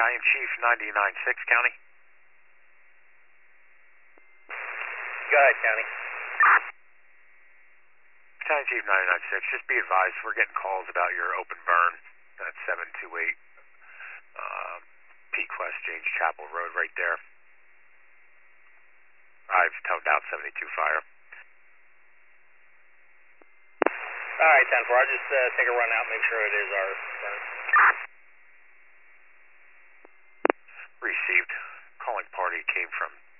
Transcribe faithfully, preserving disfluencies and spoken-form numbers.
Battalion Chief ninety-nine six, County. Go ahead, County. Battalion Chief ninety-nine six, just be advised, we're getting calls about your open burn at seven two eight uh, Peak West James Chapel Road right there. I've toned out seventy-two fire. All right, ten four, I'll just uh, take a run out, make sure it is our burn. Received. Calling party came from